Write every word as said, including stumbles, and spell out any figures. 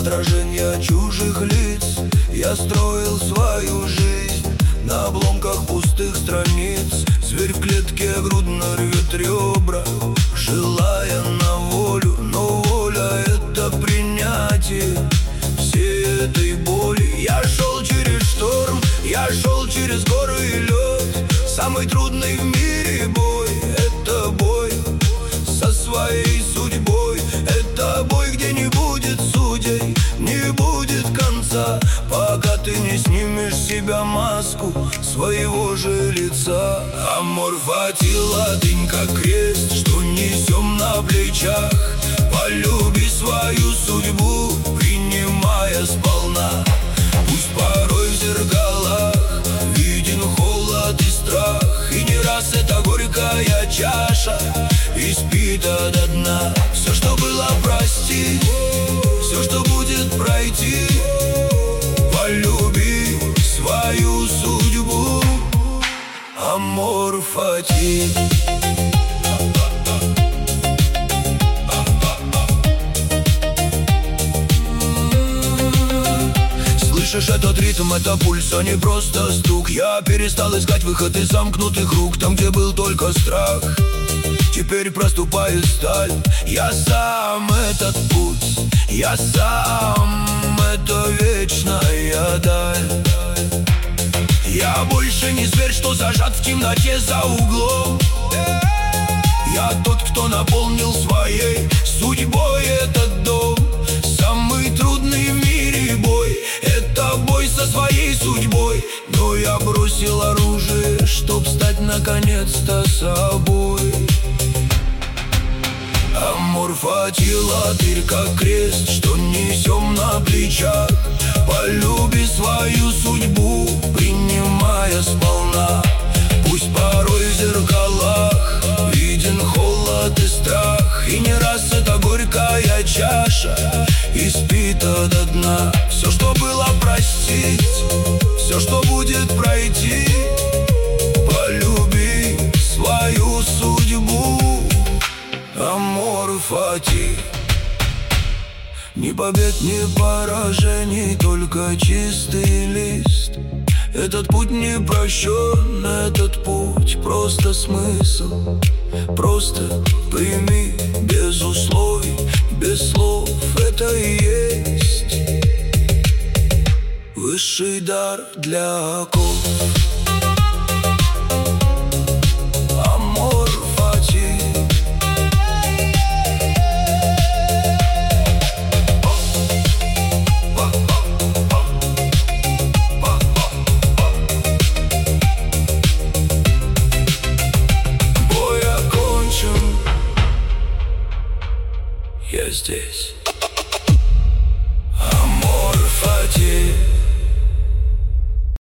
отражения чужих лиц. Я строил свою жизнь на обломках пустых страниц. Зверь в клетке грудно рвет ребра, желая на волю, но воля — это принятие всей этой боли. Я шел через шторм, я шел через горы и лед. Самый трудный в мире бой — это бой со своей судьбой. Это бой, где не будет судей, не будет конца, пока ты не снимешь с себя маску своего же лица. Амор фати, латынь как крест, что несем на плечах. Полюби свою судьбу, принимая сполна. Пусть порой в зеркалах виден холод и страх, и не раз эта горькая чаша испита до дна. Все, что было, прости, все, что будет, пройти. Полюби свою судьбу. Амор фати. Слышишь этот ритм, это пульс, а не просто стук. Я перестал искать выход из замкнутых рук. Там, где был только страх, теперь проступает сталь. Я сам этот путь, я сам — это вечная даль. Я больше не зверь, что зажат в темноте за углом. Я тот, кто наполнил своей судьбой этот дом. Самый трудный в мире бой — это бой со своей судьбой. Но я бросил оружие, чтоб стать наконец-то собой. Амор фати, латырь как крест, что несем на плечах. Полюби свою судьбу, принимая сполна. Пусть порой в зеркалах виден холод и страх, и не раз эта горькая чаша испита до дна. Все, что было, простить, все, что будет, пройти. Полюби свою судьбу. Амор фати. Ни побед, ни поражений, только чистый лист. Этот путь не прощен, этот путь просто смысл. Просто прими без условий, без слов. Это и есть высший дар для оков. Амор фати. Я здесь.